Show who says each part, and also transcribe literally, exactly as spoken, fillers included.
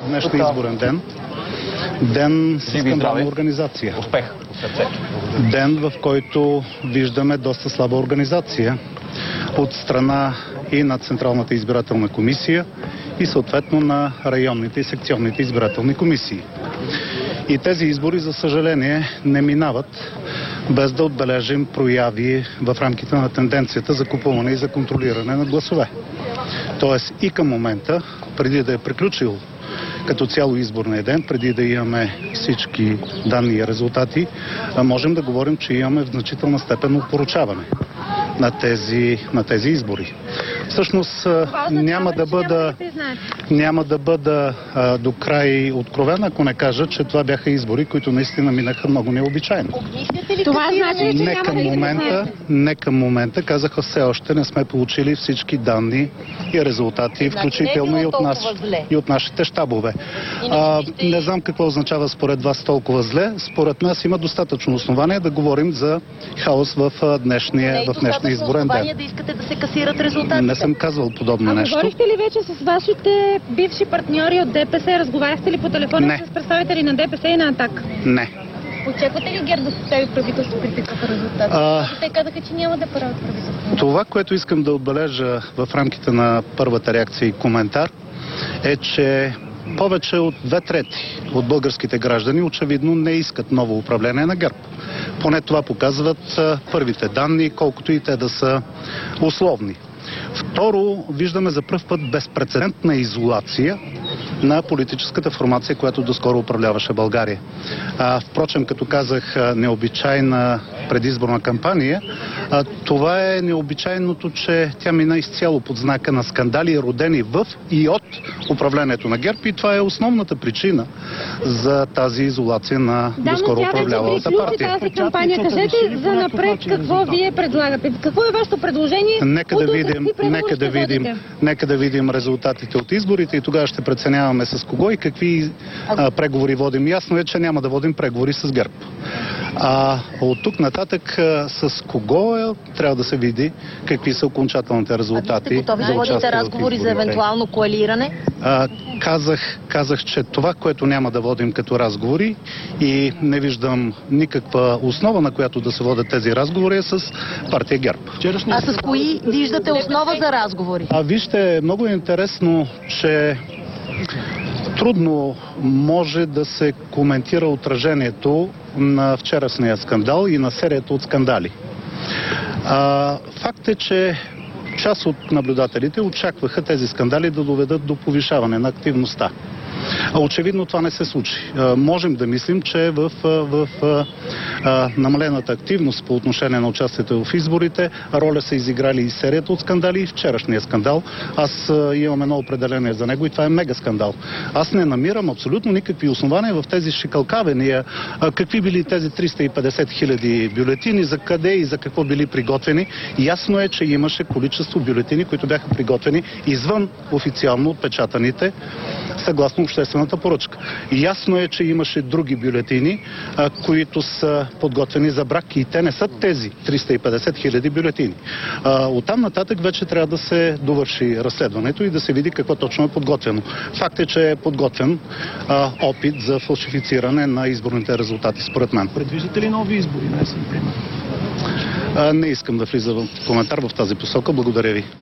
Speaker 1: Днешния изборен ден. Ден с скандална организация.
Speaker 2: Успех.
Speaker 1: Ден, в който виждаме доста слаба организация от страна и на Централната избирателна комисия и съответно на районните и секционните избирателни комисии. И тези избори, за съжаление, не минават без да отбележим прояви в рамките на тенденцията за купуване и за контролиране на гласове. Тоест и към момента, преди да е приключил като цяло изборния ден, преди да имаме всички данни и резултати, можем да говорим, че имаме в значителна степен опорочаване на тези, на тези избори. Всъщност няма да бъда, няма да бъда а, до край откровен, ако не кажа, че това бяха избори, които наистина минаха много необичайно.
Speaker 3: Това значи, че
Speaker 1: не
Speaker 3: няма
Speaker 1: към
Speaker 3: да
Speaker 1: момента, не към момента, казаха, все още не сме получили всички данни и резултати, включително и от, нас, и от нашите щабове. А, не знам какво означава според вас толкова зле. Според нас има достатъчно основание да говорим за хаос в днешния, в днешния изборен ден.
Speaker 4: Да искате да се касират резултатите.
Speaker 1: Не съм казвал подобно
Speaker 3: а
Speaker 1: нещо.
Speaker 3: Говорихте ли вече с вашите бивши партньори от ДПС? Разговаряхте ли по телефона
Speaker 1: Не.
Speaker 3: с представители на ДПС и на АТАК?
Speaker 1: Не.
Speaker 4: Очаквате ли ГЕРБ да състави правителство при такъв резултат?
Speaker 1: А...
Speaker 4: Те казаха, че няма да правят правителство.
Speaker 1: Това, което искам да отбележа в рамките на първата реакция и коментар, е, че повече от две трети от българските граждани очевидно не искат ново управление на ГЕРБ. Поне това показват първите данни, колкото и те да са условни. Второ, виждаме за пръв път безпрецедентна изолация на политическата формация, която доскоро управляваше България. А, впрочем, като казах, необичайна предизборна кампания, а, това е необичайното, че тя мина изцяло под знака на скандали, родени в и от управлението на ГЕРБ, и това е основната причина за тази изолация на
Speaker 3: да,
Speaker 1: доскоро управлявалата партия.
Speaker 3: Тази кампания. Кажете за напред какво вие предлагате. Какво е вашето предложение?
Speaker 1: Нека да видим, нека да видим, нека да видим резултатите от изборите и тогава ще преценяваме с кого и какви а, преговори водим. Ясно е, че няма да водим преговори с ГЕРБ. А от тук нататък а, с кого е, трябва да се види какви са окончателните резултати.
Speaker 4: А вие сте готови да водите разговори за евентуално коалиране?
Speaker 1: А, казах, казах, че това, което няма да водим като разговори и не виждам никаква основа, на която да се водят тези разговори, е с партия ГЕРБ.
Speaker 4: А с кои виждате основа за разговори?
Speaker 1: А вижте, много е интересно, че трудно може да се коментира отражението на вчерашния скандал и на серията от скандали. А, факт е, че част от наблюдателите очакваха тези скандали да доведат до повишаване на активността. А очевидно това не се случи. А, можем да мислим, че в, в, в а, намалената активност по отношение на участието в изборите роля са изиграли и серията от скандали и вчерашния скандал. Аз а, имам едно определение за него и това е мега скандал. Аз не намирам абсолютно никакви основания в тези шикалкавения, а, какви били тези триста и петдесет хиляди бюлетини, за къде и за какво били приготвени. Ясно е, че имаше количество бюлетини, които бяха приготвени извън официално отпечатаните, съгласно обществената поръчка. Ясно е, че имаше други бюлетини, а, които са подготвени за брак и те не са тези триста и петдесет хиляди бюлетини. А, оттам нататък вече трябва да се довърши разследването и да се види какво точно е подготвено. Факт е, че е подготвен а, опит за фалшифициране на изборните резултати, според мен.
Speaker 5: Предвиждате ли нови избори? Не, съм пример.
Speaker 1: А, не искам да влизам в коментар в тази посока. Благодаря ви.